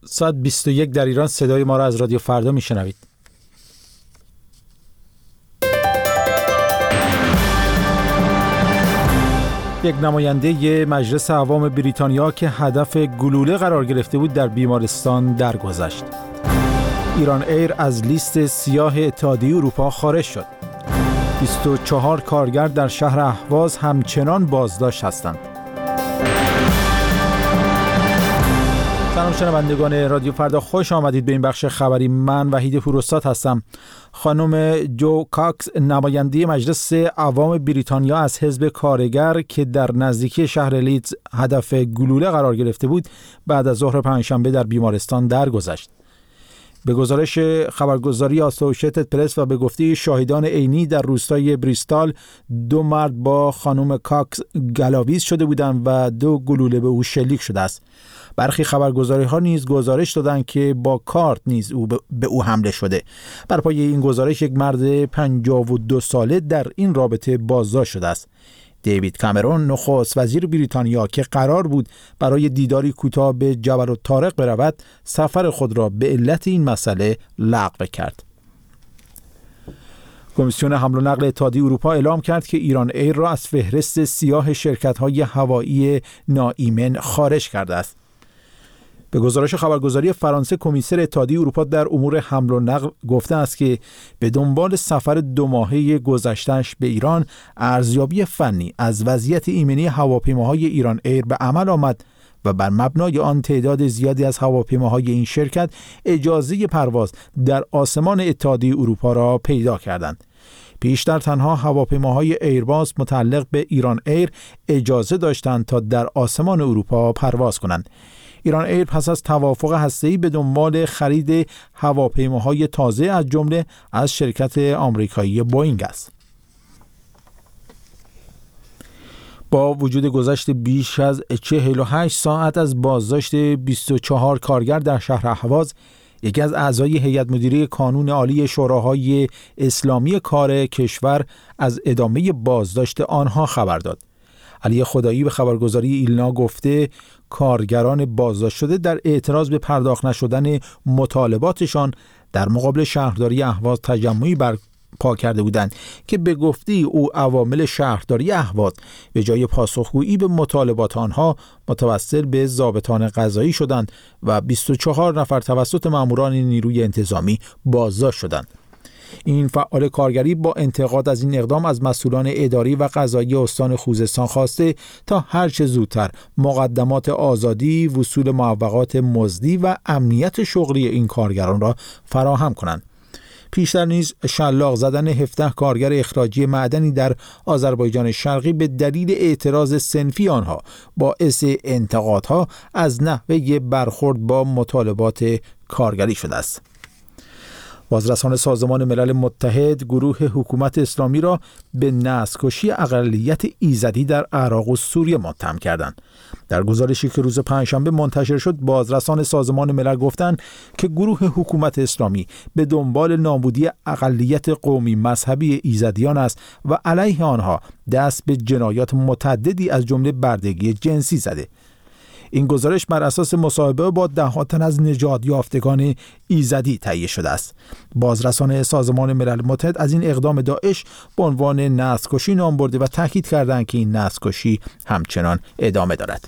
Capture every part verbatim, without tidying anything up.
ساعت بیست و یک در ایران صدای ما را از رادیو فردا میشنوید. یک نماینده مجلس عوام بریتانیا که هدف گلوله قرار گرفته بود در بیمارستان درگذشت. ایران ایر از لیست سیاه اتحادیه اروپا خارج شد. بیست و چهار کارگر در شهر اهواز همچنان بازداشت هستند. سلام شنوندگان رادیو فردا، خوش آمدید به این بخش خبری. من وحید پوراستاد هستم. خانم جو کاکس، نماینده مجلس عوام بریتانیا از حزب کارگر که در نزدیکی شهر لیدز هدف گلوله قرار گرفته بود، بعد از ظهر پنجشنبه در بیمارستان درگذشت. به گزارش خبرگزاری آسوشیتد پرس و به گفته شاهدان عینی، در روستای بریستال دو مرد با خانم کاکس گلاویز شده بودند و دو گلوله به او شلیک شده است. برخی خبرگزاری‌ها نیز گزارش دادند که با کارت نیز او به او حمله شده. بر پایه این گزارش یک مرد پنجاه و دو ساله در این رابطه بازداشت شده است. دیوید کامرون، نخست وزیر بریتانیا که قرار بود برای دیداری کوتاه به جبل الطارق برود، سفر خود را به علت این مسئله لغو کرد. کمیسیون حمل و نقل اتحادیه اروپا اعلام کرد که ایران ایر را از فهرست سیاه شرکت‌های هوایی ناایمن خارج کرده است. به گزارش خبرگزاری فرانسه، کمیسر اتحادیه اروپا در امور حمل و نقل گفته است که به دنبال سفر دو ماهه گذشته‌اش به ایران، ارزیابی فنی از وضعیت ایمنی هواپیماهای ایران ایر به عمل آمد و بر مبنای آن تعداد زیادی از هواپیماهای این شرکت اجازه پرواز در آسمان اتحادیه اروپا را پیدا کردند. پیشتر تنها هواپیماهای ایرباس متعلق به ایران ایر اجازه داشتند تا در آسمان اروپا پرواز کنند. ایران ایر پس از توافق هسته‌ای به دنبال خرید هواپیماهای تازه از جمله از شرکت آمریکایی بوئینگ است. با وجود گذشت بیش از چهل و هشت ساعت از بازداشت بیست و چهار کارگر در شهر اهواز، یکی از اعضای هیئت مدیره کانون عالی شوراهای اسلامی کار کشور از ادامه بازداشت آنها خبر داد. علی خدایی به خبرگزاری ایلنا گفته کارگران بازداشت شده در اعتراض به پرداخت نشدن مطالباتشان در مقابل شهرداری اهواز تجمعی برپا کرده بودند که به گفته او عوامل شهرداری اهواز به جای پاسخگویی به مطالبات آنها متوسل به ضابطان قضایی شدند و بیست و چهار نفر توسط ماموران نیروی انتظامی بازداشت شدند. این فعال کارگری با انتقاد از این اقدام از مسئولان اداری و قضایی استان خوزستان خواسته تا هر چه زودتر مقدمات آزادی، وصول معوقات مزدی و امنیت شغلی این کارگران را فراهم کنند. پیشتر نیز شلاق زدن هفده کارگر اخراجی معدنی در آذربایجان شرقی به دلیل اعتراض صنفی آنها باعث انتقادها از نحوه برخورد با مطالبات کارگری شده است. بازرسان سازمان ملل متحد گروه حکومت اسلامی را به نسل‌کشی اقلیت ایزدی در عراق و سوریه متهم کردند. در گزارشی که روز پنجشنبه منتشر شد، بازرسان سازمان ملل گفتند که گروه حکومت اسلامی به دنبال نابودی اقلیت قومی مذهبی ایزدیان است و علیه آنها دست به جنایات متعددی از جمله بردگی جنسی زده. این گزارش بر اساس مصاحبه با ده تن از نژاد یافتگان ایزدی تهیه شده است. بازرسان سازمان ملل متحد از این اقدام داعش به عنوان نسل‌کشی نام برده و تاکید کردند که این نسل‌کشی همچنان ادامه دارد.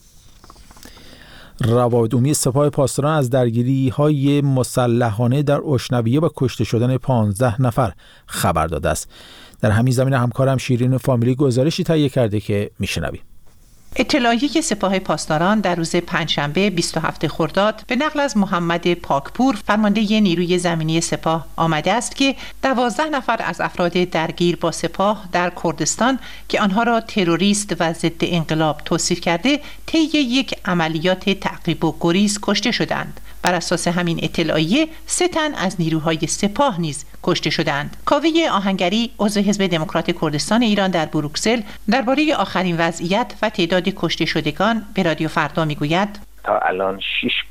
روابط عمومی سپاه پاسداران از درگیری‌های مسلحانه در اشنویه و کشته شدن پانزده نفر خبر داده است. در همین زمینه همکارم شیرین فامیلی گزارشی تهیه کرده که میشنویم. اطلاعیه سپاه پاسداران در روز پنجشنبه بیست و هفتم خرداد به نقل از محمد پاکپور، فرمانده نیروی زمینی سپاه، آمده است که دوازده نفر از افراد درگیر با سپاه در کردستان که آنها را تروریست و ضد انقلاب توصیف کرده، طی یک عملیات تعقیب و گریز کشته شدند. بر اساس همین اطلاعیه سه تن از نیروهای سپاه نیز کشته شدند. کاوه آهنگری، عضو حزب دموکرات کردستان ایران در بروکسل، درباره آخرین وضعیت و تعداد کشته شدگان به رادیو فردا میگوید: تا الان شش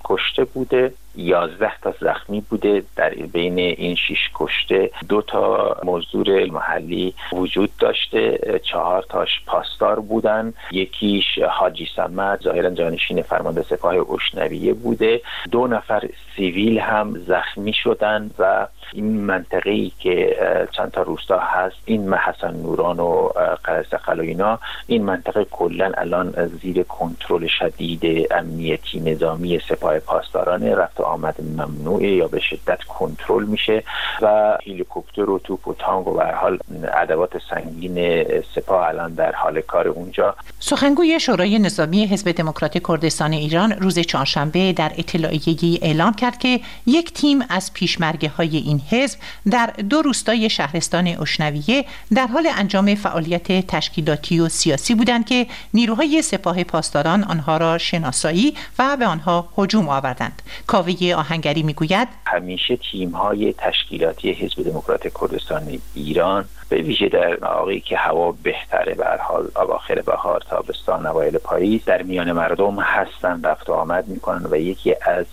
کشته بوده، یازده تا زخمی بوده. در بین این شش کشته دو تا مزدور محلی وجود داشته، چهار تاش پاسدار بودن، یکیش حاجی صمد ظاهرا جانشین فرمانده سپاه اشنویه بوده. دو نفر سیویل هم زخمی شدن و این منطقه‌ای که چند تا روستا هست، این حسن نوران و قره‌ثقل و اینا، این منطقه کلا الان زیر کنترل شدید امنیتی نظامی سپاه پاسداران، رفت و آمد ممنوعه یا به شدت کنترل میشه و هلیکوپتر و توپ و تانک و به هر حال ادوات سنگین سپاه الان در حال کار اونجا. سخنگوی شورای نظامی حزب دموکراتیک کردستان ایران روز چهارشنبه در اطلاعیه‌ای اعلام کرد که یک تیم از پیشمرگه‌های این حزب در دو روستای شهرستان اشنویه در حال انجام فعالیت تشکیلاتی و سیاسی بودند که نیروهای سپاه پاسداران آنها را شناسایی و به آنها هجوم آوردند. کاوه آهنگری میگوید همیشه تیم‌های تشکیلاتی حزب دموکراتیک کردستان ایران به ویژه در مواقعی که هوا بهتره، به هر حال اواخر بهار، تابستان، اوایل پاییز، در میان مردم هستن، رفت و آمد میکنن و یکی از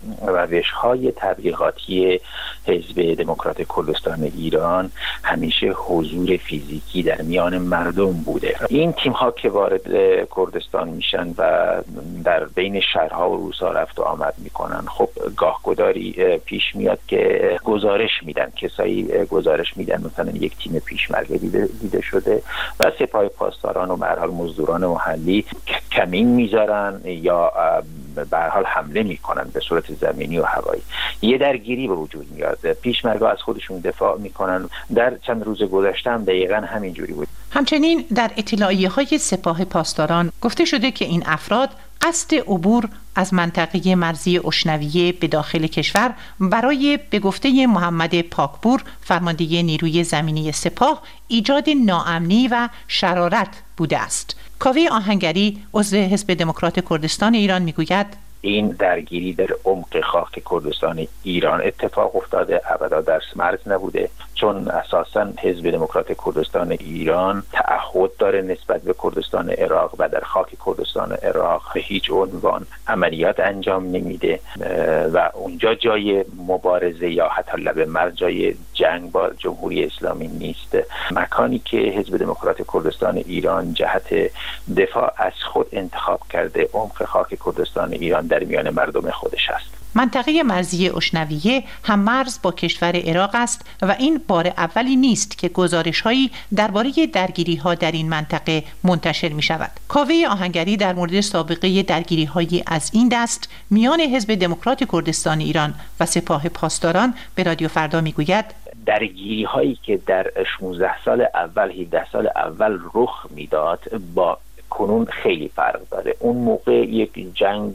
روش‌های تبلیغاتی حزب دموکراتیک کردستان ایران همیشه حضور فیزیکی در میان مردم بوده. این تیم‌ها که وارد کردستان میشن و در بین شهرها و روستا رفت و آمد میکنن، خب گاهگداری پیش میاد که گزارش میدن، کسایی گزارش میدن مثلا یک تیم پیشمرگه دیده, دیده شده و سپاه پاسداران و به هر حال مزدوران محلی کمین میذارن یا به هر حال حمله میکنن به صورت زمینی و هوایی. یه درگیری به وجود میاد، پیشمرگه از خودشون دفاع میکنن. در چند روز گذشته هم دقیقاً همین جوری بود. همچنین در اطلاعیه‌های سپاه پاسداران گفته شده که این افراد قصد عبور از منطقه مرزی اشنویه به داخل کشور برای به گفته محمد پاکپور فرمانده نیروی زمینی سپاه ایجاد ناامنی و شرارت بوده است. کاوه آهنگری عضو حزب دموکرات کردستان ایران میگوید این درگیری در عمق خاک کردستان ایران اتفاق افتاده، ابدا در مرز نبوده، چون اساساً حزب دموکرات کردستان ایران تعهد داره نسبت به کردستان عراق و در خاک کردستان عراق به هیچ عنوان عملیات انجام نمیده و اونجا جای مبارزه یا حتی لب مرز جای جنگ با جمهوری اسلامی نیست. مکانی که حزب دموکرات کردستان ایران جهت دفاع از خود انتخاب کرده عمق خاک کردستان ایران در میان مردم خودش است. منطقه مرزی اشنویه هم مرز با کشور عراق است و این بار اولی نیست که گزارش‌هایی درباره درگیری‌ها در این منطقه منتشر می‌شود. کاوه آهنگری در مورد سابقه درگیری‌های از این دست میان حزب دموکرات کردستان ایران و سپاه پاسداران به رادیو فردا می‌گوید درگیری‌هایی که در شانزده سال اول، هفده سال اول رخ میداد با کنون خیلی فرق داره. اون موقع یک جنگ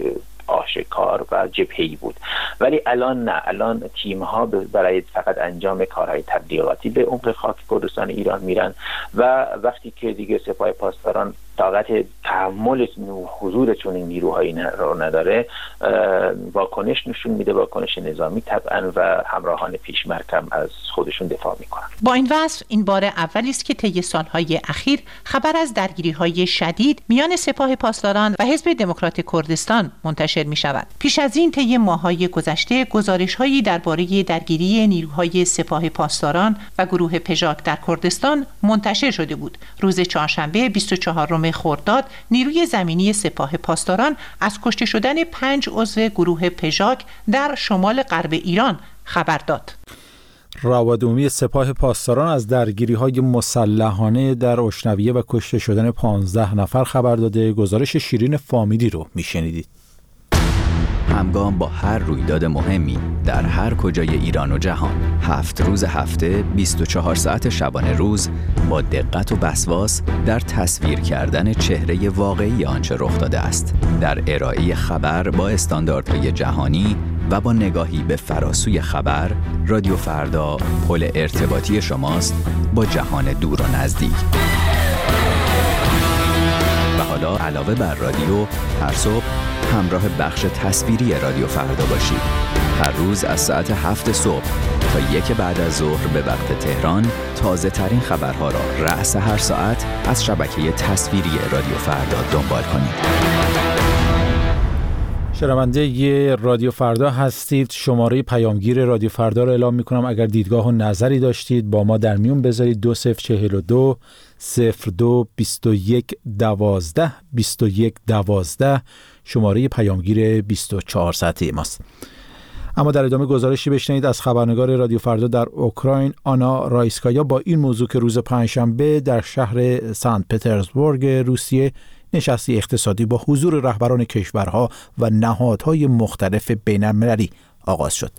آشکار و جبهه‌ای بود، ولی الان نه. الان تیم‌ها برای فقط انجام کارهای تبلیغاتی به عمق خاک کردستان ایران میرن و وقتی که دیگه سپاه پاسداران طاقت تحمل حضور چون این نیروهایی رو نداره، واکنش نشون میده، واکنش نظامی طبعا، و همراهان پیشمرگ از خودشون دفاع میکنن. با این وصف این بار اولی است که طی سالهای اخیر خبر از درگیری‌های شدید میان سپاه پاسداران و حزب دموکرات کردستان منتشر می شود. پیش از این طی ماه‌های گذشته گزارش‌هایی درباره درگیری نیروهای سپاه پاسداران و گروه پژاک در کردستان منتشر شده بود. روز چهارشنبه بیست و چهارم خرداد نیروی زمینی سپاه پاسداران از کشته شدن پنج عضو گروه پژاک در شمال غرب ایران خبر داد. رواد عمومی سپاه پاسداران از درگیری‌های مسلحانه در اشنویه و کشته شدن پانزده نفر خبر داده. گزارش شیرین فامیلی رو میشنیدید. همگام با هر رویداد مهمی در هر کجای ایران و جهان، هفت روز هفته، بیست و چهار ساعت شبانه روز، با دقت و وسواس در تصویر کردن چهره واقعی آنچه رخ داده است، در ارائه خبر با استانداردهای جهانی و با نگاهی به فراسوی خبر، رادیو فردا پل ارتباطی شماست با جهان دور و نزدیک. و حالا علاوه بر رادیو، هر صبح همراه بخش تصویری رادیو فردا باشید. هر روز از ساعت هفت صبح تا یک بعد از ظهر به وقت تهران تازه ترین خبرها را رأس هر ساعت از شبکه تصویری رادیو فردا دنبال کنید. شنونده ی رادیو فردا هستید. شماره پیامگیر رادیو فردا رو اعلام میکنم. اگر دیدگاه و نظری داشتید با ما در میون بذارید. دو صفر چهل و دو صفر دو بیست و یک دوازده بیست و یک دوازده شماره پیامگیر بیست و چهار ساعته ماست. اما در ادامه گزارشی بشنوید از خبرنگار رادیو فردا در اوکراین آنا رایسکایا با این موضوع که روز پنجشنبه در شهر سنت پترزبورگ روسیه نشستی اقتصادی با حضور رهبران کشورها و نهادهای مختلف بین‌المللی آغاز شد.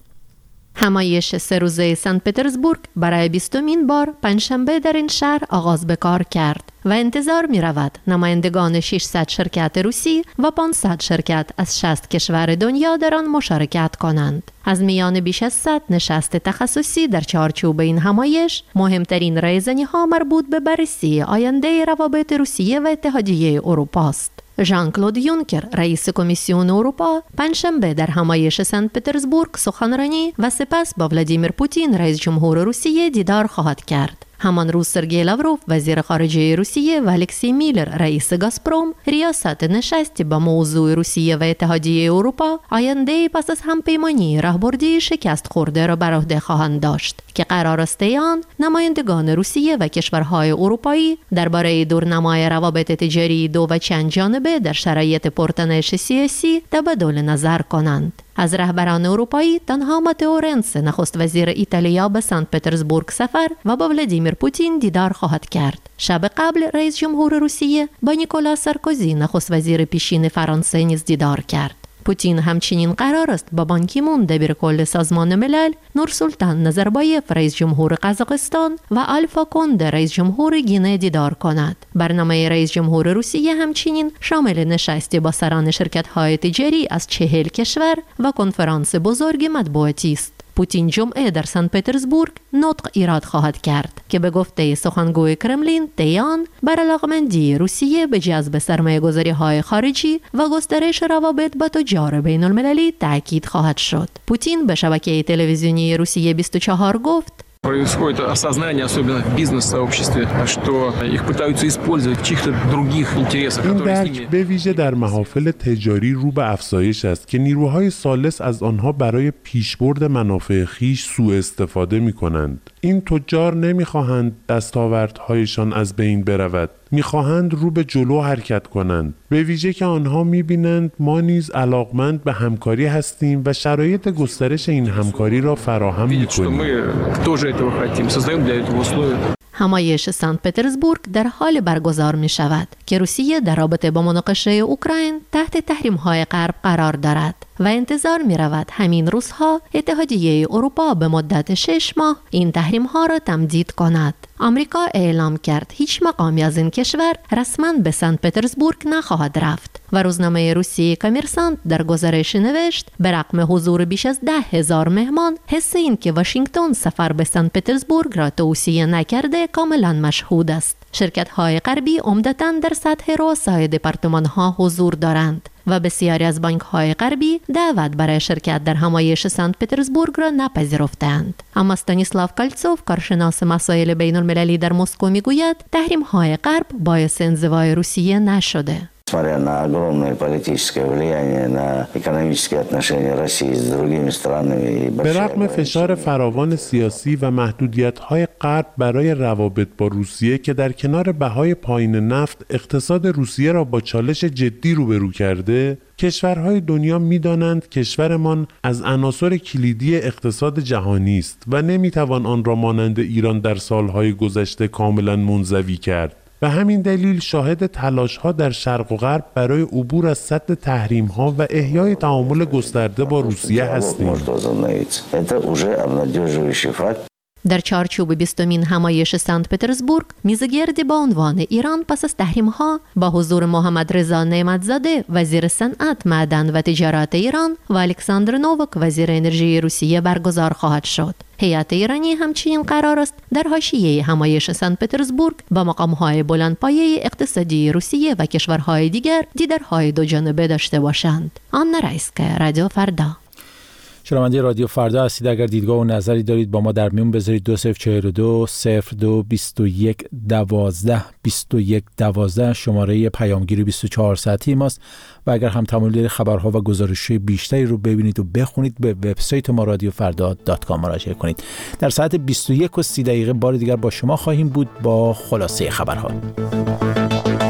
همایش سه روزه سنت پترزبورگ برای بیستمین بار پنجشنبه در این شهر آغاز به کار کرد و انتظار می رود نمایندگان ششصد شرکت روسی و پانصد شرکت از شصت کشور دنیا در آن مشارکت کنند. از میان بیش از صد نشست تخصصی در چارچوب این همایش، مهمترین رایزنی‌ها مربوط به بررسی آینده روابط روسیه و اتحادیه اروپا است. ژان کلود یونکر، رئیس کمیسیون اروپا، پنجشنبه در همایش سنت پترزبورگ سخنرانی و سپس با ولادیمیر پوتین، رئیس جمهور روسیه، دیدار خواهد کرد. همان روز سرگئی لاوروف، وزیر خارجه روسیه، و الکسی میلر، رئیس گازپروم، ریاست نشستی با موضوع روسیه و اتحادیه اروپا آینده پس از همپیمانی راهبردی شکست خورده را بر عهده خواهند داشت که قرار است آن نمایندگان روسیه و کشورهای اروپایی درباره دورنمای روابط تجاری دو و چند جانبه در شرایط پرتنش سیاسی تبادل نظر کنند. از رهبران اروپایی تنها ماتئو رنسی، نخست وزیر ایتالیا، به سنت پترزبورگ سفر و با ولادیمیر پوتین دیدار خواهد کرد. شب قبل رئیس جمهور روسیه با نیکولا سارکوزی، نخست وزیر پیشین فرانسه، نیز دیدار کرد. پوتین همچنین قرار است با بان کی مون، دبیر کل سازمان ملل، نورسولتان نظربایف، رئیس جمهور قزاقستان، و آلفا کونده، رئیس جمهور گینه، دیدار کند. برنامه رئیس جمهور روسیه همچنین شامل نشستی با سران شرکت‌های تجاری از چهل کشور و کنفرانس بزرگ مطبوعاتی است. پوتین جمعه در سنت پترزبورگ نطق ایراد خواهد کرد که به گفته سخنگوی کرملین تیان بر علاقمندی روسیه به جذب سرمایه‌گذاری‌های خارجی و گسترش روابط با تجار بین‌المللی تاکید خواهد شد. پوتین به شبکه تلویزیونی روسیه بیست و چهار گفت: Происходит осознание, особенно в бизнес-сообществе, что их пытаются использовать в чьих-то других интересах, которые с ними... به ویژه در محافل تجاری رو به افزایش است که نیروهای ثالث از آنها برای پیشبرد منافع خویش سوء استفاده می‌کنند. این تجار نمی‌خواهند دستاوردهایشان از بین برود، می‌خواهند رو به جلو حرکت کنند. به ویژه که آنها می‌بینند ما نیز علاقمند به همکاری هستیم و شرایط گسترش این همکاری را فراهم می‌کنیم. همایش سنت پترزبورگ در حال برگزار می شود که روسیه در رابطه با مناقشه اوکراین تحت تحریم های غرب قرار دارد و انتظار می رود همین روزها اتحادیه اروپا به مدت شش ماه این تحریم ها را تمدید کند. آمریکا اعلام کرد هیچ مقامی از این کشور رسما به سنت پترزبورگ نخواهد رفت و روزنامه روسیه کامرسانت در گزارش نوشت به رغم حضور بیش از ده هزار مهمان، حس این که واشنگتن سفر به سنت پترزبورگ را توصیه نکرده کاملا مشهود است. شرکت‌های غربی عمدتاً در سطح رؤسای دپارتمان‌ها حضور دارند و بسیاری از بانک‌های غربی دعوت برای شرکت در همایش سنت پترزبورگ را نپذیرفتند. اما استانیسلاو کالتسوف، کارشناس مسائل بین‌المللی در مسکو، می‌گوید تحریم‌های غرب باعث انزوای روسیه نشده. Несмотря на огромное политическое влияние на экономические отношения России с другими странами. به رغم فشار فراوان سیاسی و محدودیت‌های غرب برای روابط با روسیه که در کنار بهای پایین نفت اقتصاد روسیه را با چالش جدی روبرو کرده، کشورهای دنیا می‌دانند کشورمان از عناصر کلیدی اقتصاد جهانی است و نمی‌توان آن را مانند ایران در سالهای گذشته کاملاً منزوی کرد. به همین دلیل شاهد تلاش‌ها در شرق و غرب برای عبور از سد تحریم‌ها و احیای تعامل گسترده با روسیه هستیم. در چارچوب بیستمین همایش سنت پترزبورگ، میزگردی با عنوان ایران پس از تحریم‌ها با حضور محمد رضا نعمتزاده، وزیر صنعت، معدن و تجارت ایران، و الکساندر نووک، وزیر انرژی روسیه، برگزار خواهد شد. هیئت ایرانی همچنین قرار است در حاشیه همایش سنت پترزبورگ با مقام‌های بلندپایه اقتصادی روسیه و کشورهای دیگر دیدارهای دو جانبه داشته باشند. آنا رایسکایا، رادیو فردا. شنونده رادیو فردا هستید. اگر دیدگاه و نظری دارید با ما در میون بذارید. دو صفر چهار دو صفر دو بیست و یک دوازده بیست و یک دوازده شماره پیامگیری بیست و چهار ساعتی ماست و اگر هم تمایل دارید خبرها و گزارش‌های بیشتری رو ببینید و بخونید به وبسایت ما رادیو فردا دات کام مراجعه کنید. در ساعت بیست و یک و سی دقیقه بار دیگر با شما خواهیم بود با خلاصه خبرها.